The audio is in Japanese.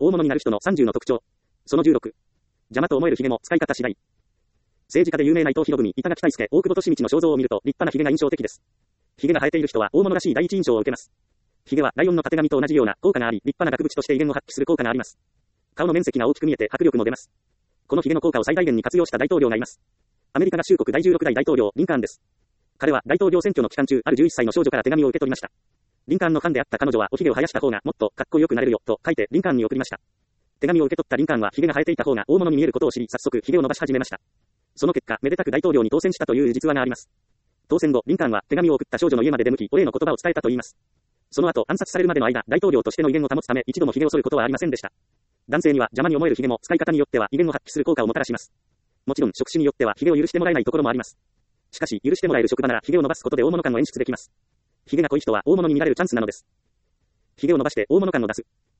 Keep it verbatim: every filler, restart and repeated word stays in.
大物になる人のさんじゅうの特徴。そのじゅうろく。邪魔と思える髭も使い方次第。政治家で有名な伊藤博文、板垣退助、大久保利通の肖像を見ると立派な髭が印象的です。髭が生えている人は大物らしい第一印象を受けます。髭はライオンのたてがみと同じような効果があり、立派な額縁として威厳を発揮する効果があります。顔の面積が大きく見えて迫力も出ます。この髭の効果を最大限に活用した大統領がいます。アメリカ合衆国第じゅうろく代大統領、リンカーンです。彼は大統領選挙の期間中、あるじゅういっさいの少女から手紙を受け取りました。リンカーンのファンであった彼女はお髭を生やした方がもっとかっこよくなれるよ、と書いてリンカーンに送りました。手紙を受け取ったリンカーンは髭が生えていた方が大物に見えることを知り、早速髭を伸ばし始めました。その結果、めでたく大統領に当選したという実話があります。当選後、リンカーンは手紙を送った少女の家まで出向き、お礼の言葉を伝えたといいます。その後、暗殺されるまでの間、大統領としての威厳を保つため、一度も髭を剃ることはありませんでした。男性には邪魔に思える髭も使い方によっては威厳を発揮する効果をもたらします。もちろん職種によっては髭を許してもらえないところもあります。しかし、許してもらえる職場なら髭を伸ばすことで大物感を演出できます。髭が濃い人は大物に見られるチャンスなのです。髭を伸ばして大物感を出す。